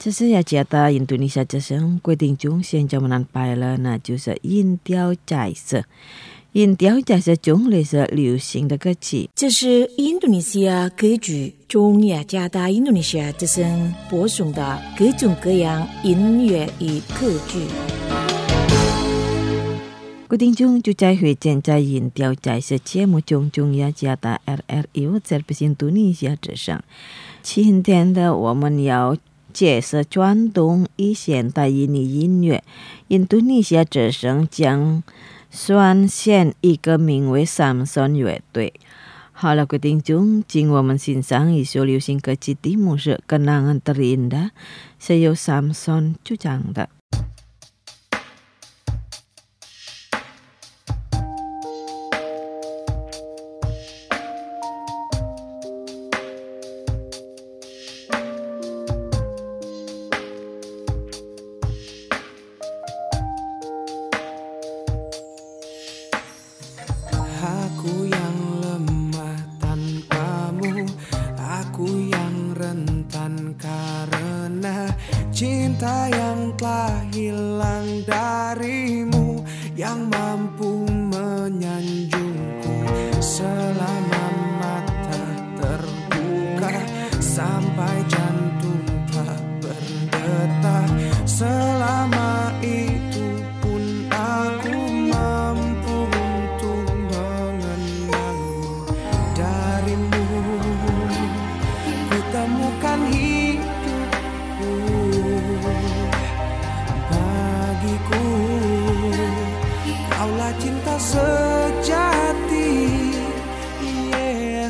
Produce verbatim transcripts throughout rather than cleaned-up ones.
这是雅加达印度尼西亚之声规定中现在我们拍了，那就是音调彩色。音调彩色中类是流行的歌曲。 这是印度尼西亚歌剧中雅加达印度尼西亚之声播送的各种各样音乐与歌剧。 固定中就在会见在音调彩色节目中中雅加达 R R U Service 印度尼西亚之声。今天的我们要介绍传统与现代音音乐。印度尼西亚之声将选选一个名为 Samson 乐队。好了，各位听众，请我们欣赏一首流行歌曲，题目是 Kenangan Terindah， 是由 Samson 主唱的。 Aku yang lemah tanpamu, aku yang rentan karena cinta yang telah hilang darimu, yang mampu menyanjungku selama mata terbuka sampai jantung tak berdetak. Selama itu pun aku mampu untuk mengenalmu. Darimu ku temukan hidupku, bagiku kaulah cinta sejati. Yeah.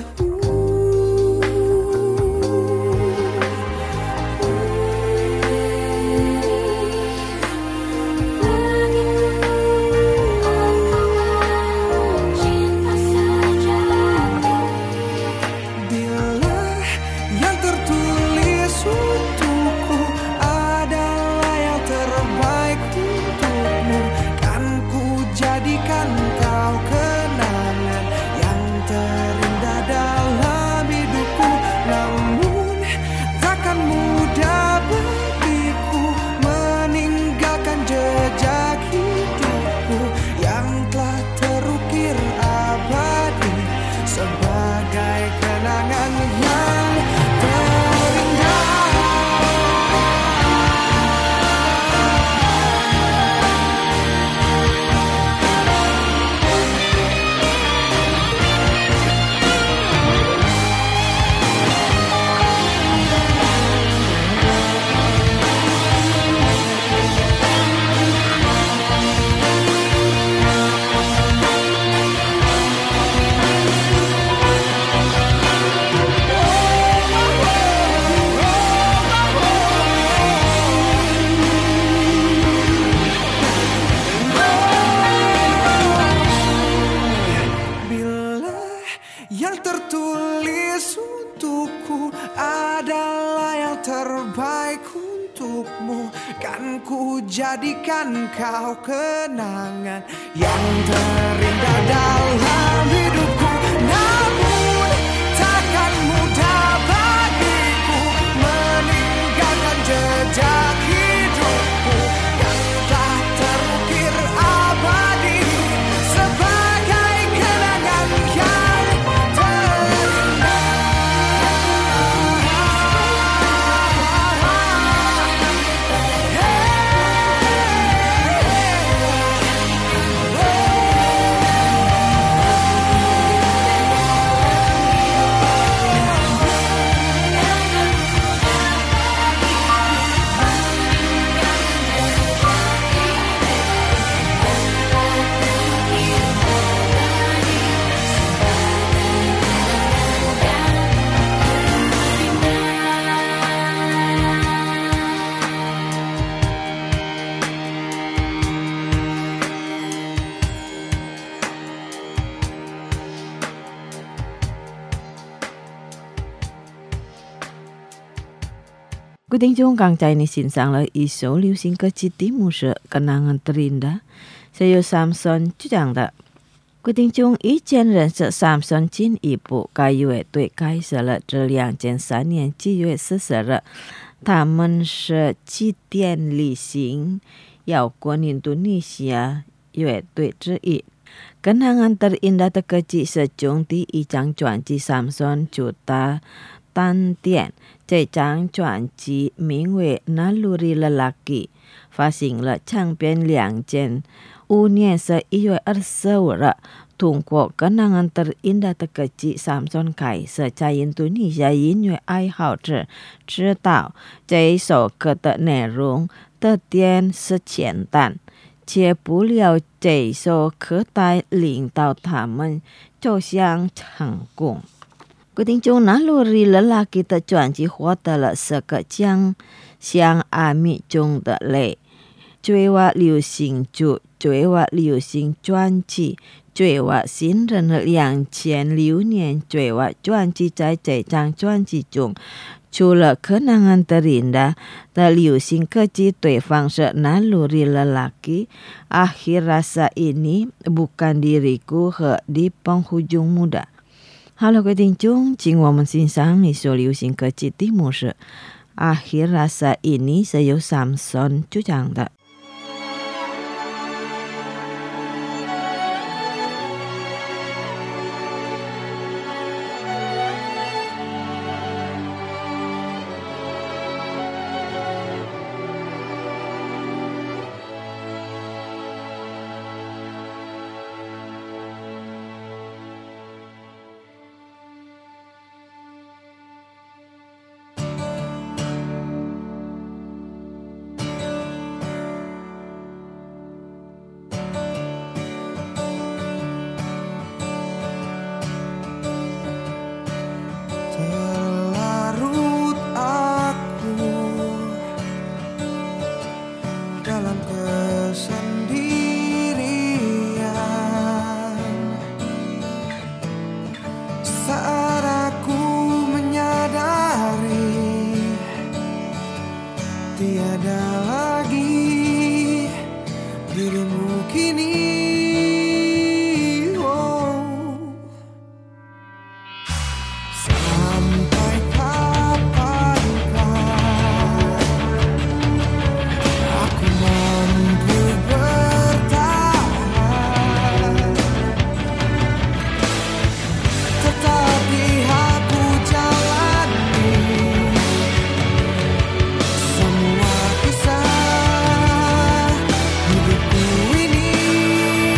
Jadikan kau kenangan yang terindah dalam hidupku. Namun takkan mudah bagiku meninggalkan jejak hidupku yang telah terukir abadi sebagai kenangan yang terindah. Yang tertulis untukku adalah yang terbaik untukmu, kan ku jadikan kau kenangan yang terindah dalam hidupku. Namun takkan mudah bagiku meninggalkan jejak hidupku yang telah terukir abadi sebagai kenangan yang Quý聽眾剛才你欣賞了一首流行歌曲，題目是 Kenangan Terindah， 是由 Samson 主唱的。quý聽眾以前認識 Samson 進一步，該樂隊開始了這兩千三年七月四十日他们是祭奠旅行摇滚 Indonesia 乐队之一。Kenangan terindah terkecil sejong第一张专辑 Samson Juta Tantian， 这张专辑名为 Naluri Lelaki， 发行了唱片两件。五年十一月二十五日，通过 Kenangan terindah terkecil Samson 开始在印度尼西亚音乐爱好者知道这一首歌的内容特点是简单，且不料这首歌带领到他们走向成功。决定中 Naluri Lelaki 的专辑获得了十个奖项阿米中的类，最佳流行组、最佳流行专辑、最佳新人和两千六年最佳专辑。在这张专辑中，除了 Kenangan terindah 的流行歌曲对方是 Naluri Lelaki、 Akhir Rasa Ini、 Bukan Diriku 和 Di Penghujung Muda。 好了，各位听众，请我们欣赏一首流行歌曲，题目是 Akhir Rasa Ini， 是由 Samson 主唱的。 Semua kisah hidupku ini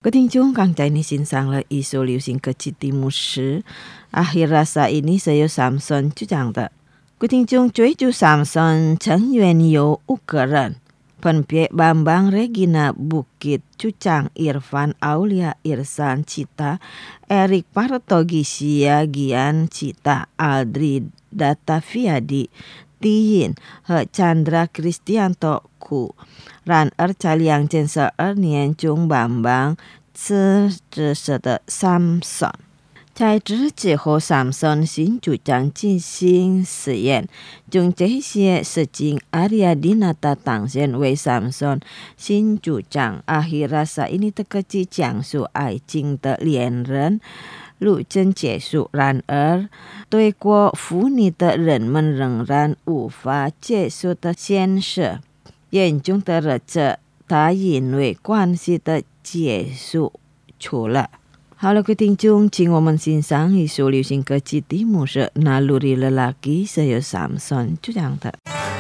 各位听众，刚才你欣赏了一首流行歌曲的题目是《Akhir Rasa Ini》，是由 Samson 主唱的。各位听众，追逐 Samson 成员有五个人，分别 Bambang Regina Bukit, Cucang Irfan Aulia Irsan Cita, Erik Partogisya Gian Cita, Aldri Dataviadi Tiyin, He Chandra Kristianto Ku, Ran Er Chaliang Chen Se Er Nien Chung Bambang, Ce Zhi Se De Samson。在这之后 ，Samson 新主张进行实验，将这些事情 Arya Dinata 当成为 Samson 新主张 Akhir Rasa Ini 的歌曲讲述爱情的恋人路程结束。然而，对过妇女的人们仍然无法接受的现实，严重的日子，他因为关系的结束除了。好了，各位听众，请我们欣赏一首流行歌曲，题目是《Naluri Lelaki》，是由 Samson 主唱的。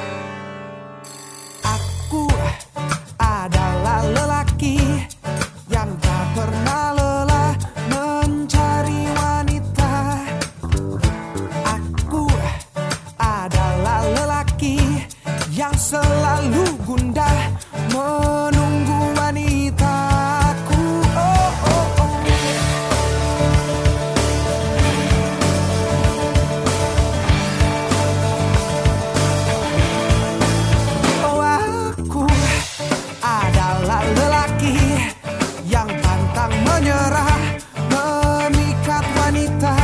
Aku adalah lelaki yang tak pernah lelah mencari wanita. Aku adalah lelaki yang selalu gundah menunggu wanitaku. Oh, oh, oh. Oh, aku adalah lelaki yang pantang menyerah memikat wanita.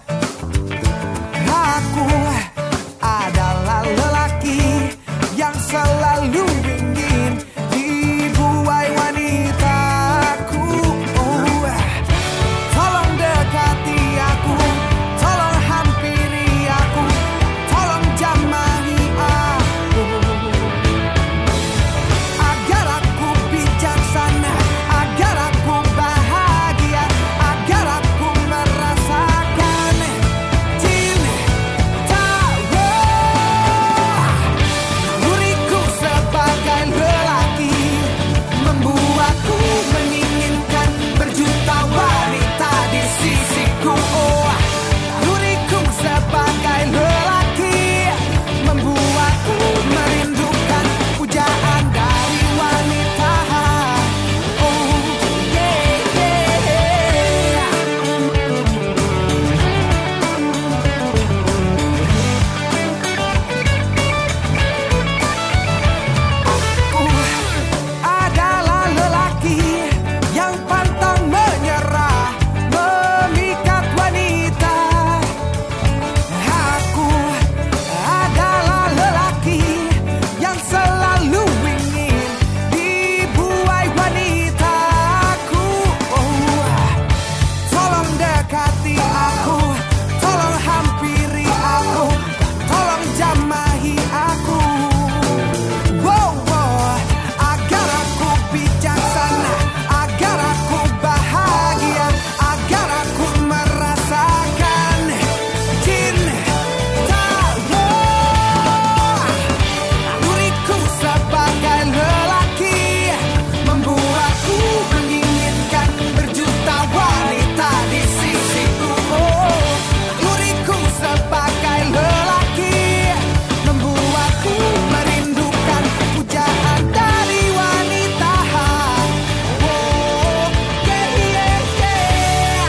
Aku adalah lelaki yang selalu ingin dibuai wanitaku. Oh, tolong dekati aku, tolong hampiri aku, tolong jamahi aku, agar aku bijaksana, agar aku bahagia, agar aku merasakan cinta. Diriku sebagai lelaki membuatku menginginkan berjuta wanita di sisiku. Oh, diriku sebagai lelaki membuatku merindukan pujaan dari wanita. Oh, yeah, yeah. Aku adalah lelaki yang pantang menyerah memikat wanita. Aku adalah lelaki yang selalu ingin dibuai wanitaku. Oh, tolong dekati aku, tolong hampiri aku, tolong jamahi aku. Wow, wow, agar aku bijaksana, agar aku bahagia, agar aku merasakan cinta. Diriku sebagai lelaki membuatku menginginkan berjuta wanita di sisiku. Oh, diriku sebagai lelaki membuatku merindukan pujaan dari wanita. Oh, yeah, yeah, yeah.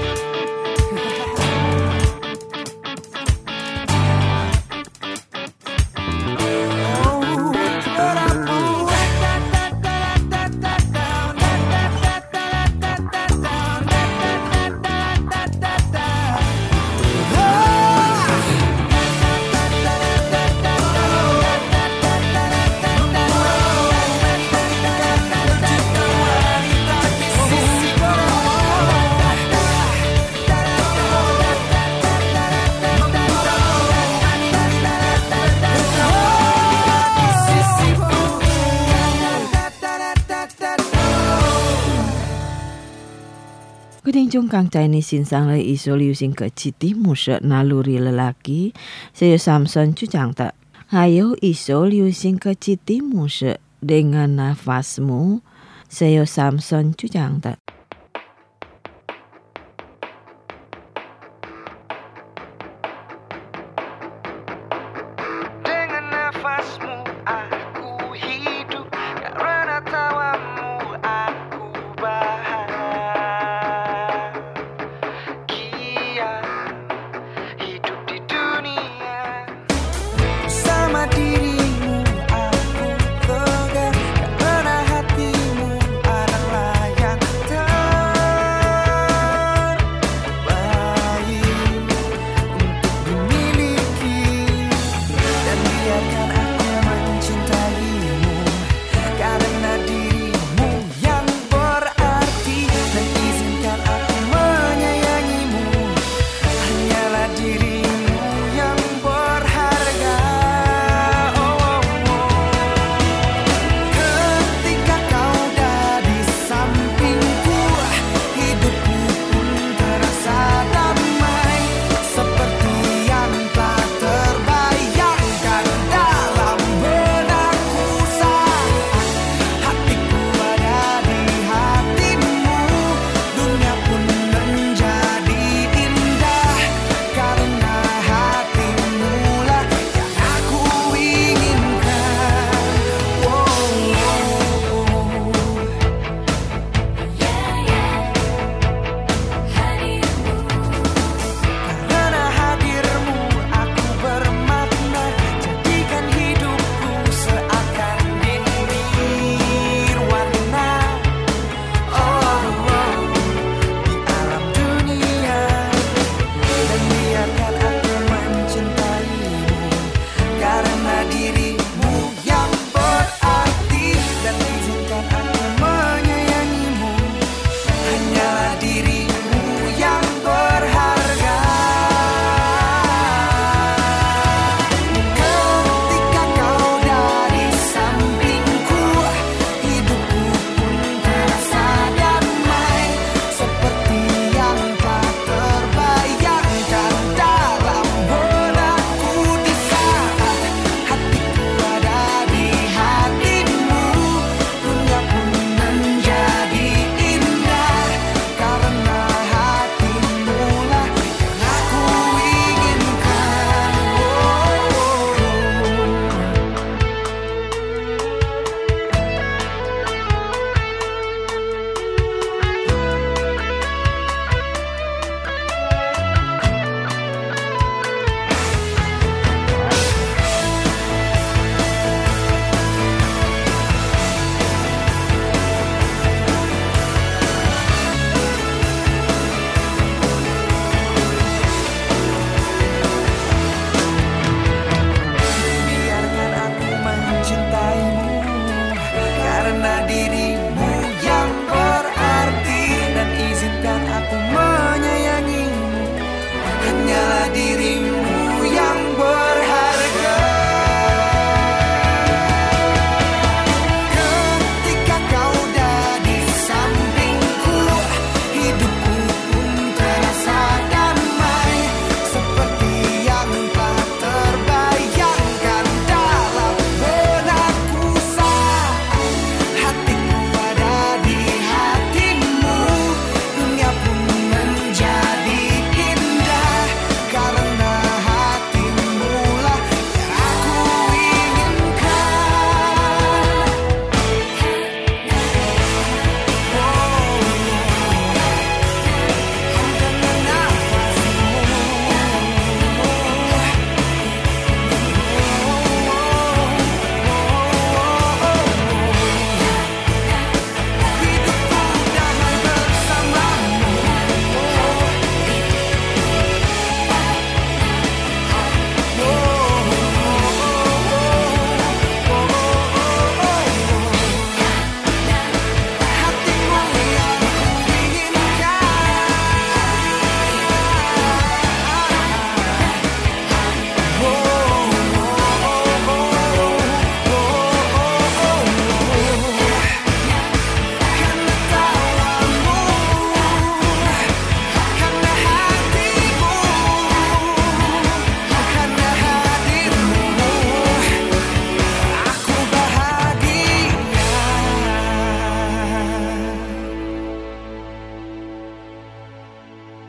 Quý thính chúng càng trái ni xin sang lời iso liu xin ke citi musa naluri lelaki saya Samson cu cangta. Hayo iso liu xin ke citi musa dengan nafasmu saya Samson cu cangta.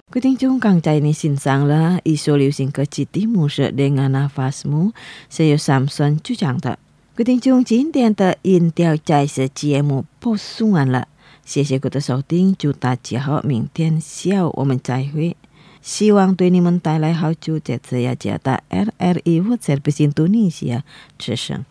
各位听众刚才你欣赏了一首流行歌曲《题目是 Dengan Nafasmu》，是由 Samson 主唱的。各位听众，今天的音调在是节目播送完了，谢谢各位的收听，祝大家好，明天下午我们再会。希望对你们带来好处，这次要加的 R R I World Service Indonesia 之声。